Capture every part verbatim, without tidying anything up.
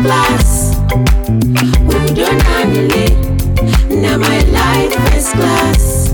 class. Who don't handle now my life first class.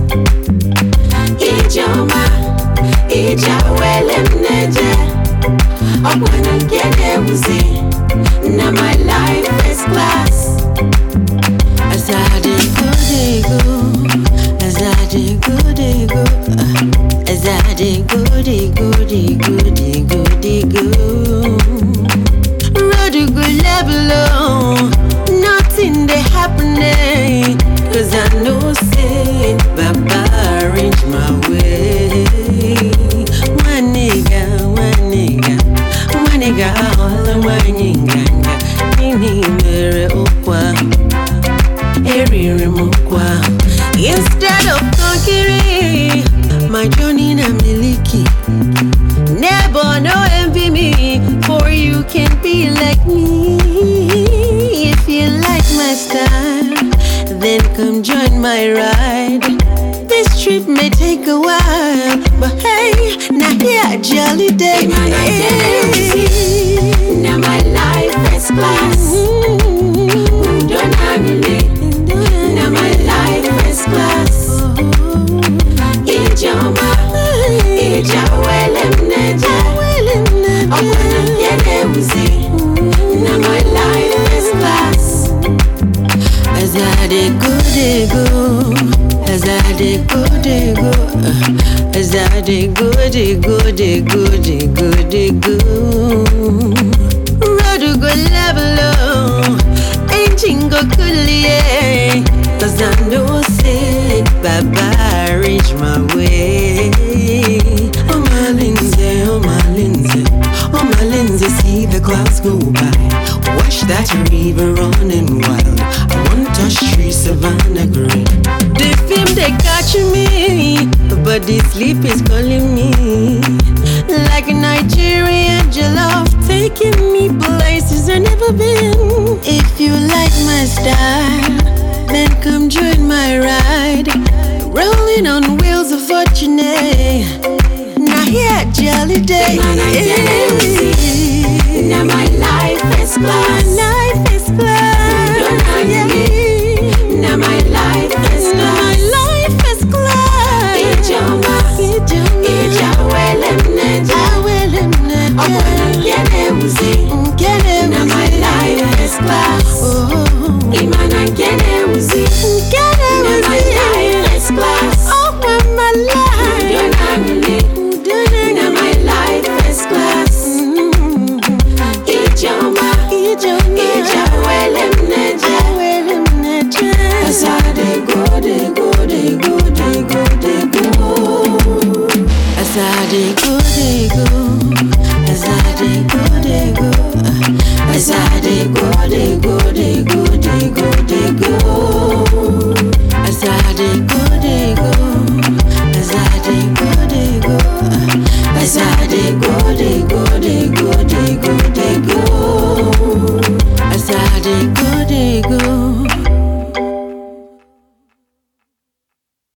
Ijoma, ija wele mneje. Okwana nkede uzi. Now my life first class. As I dey go, dey go. As I dey go, dey go. As I dey go, dey go, dey go, dey go, dey go. Road go level oh, nothing dey happening. Cause I know say Baba arrange my way. One nigga, one nigga, one nigga, all the one nigga. Nini mere okwa, eri remokwa. Instead of conquering my journey na miliki. Never no envy me, for you can be like me. If you like my style, then come join my ride. This trip may take a while, but hey, now here jolly day. Now my life first class. Don't have me. Now my life first class. Ijoma, ija wele mneje. Okwana nkede uzi. Now my life first class. As I dey go, dey go. As I dey go, dey go. As I dey go, dey go, dey go, dey go, dey go. Road go level oh, engine go cool yeah. Cause I know say Baba arrange my way. Oh my Lindsay, oh my Lindsay, oh my Lindsay, see the clouds go by. Watch that river running wild. I want touch tree savannah green. The film they catch me, but the sleep is calling me. Like Nigerian jollof, taking me places I've never been. If you like my style, then come join my ride. Rolling on wheels of fortune. Now here jolly day. Now my life is class.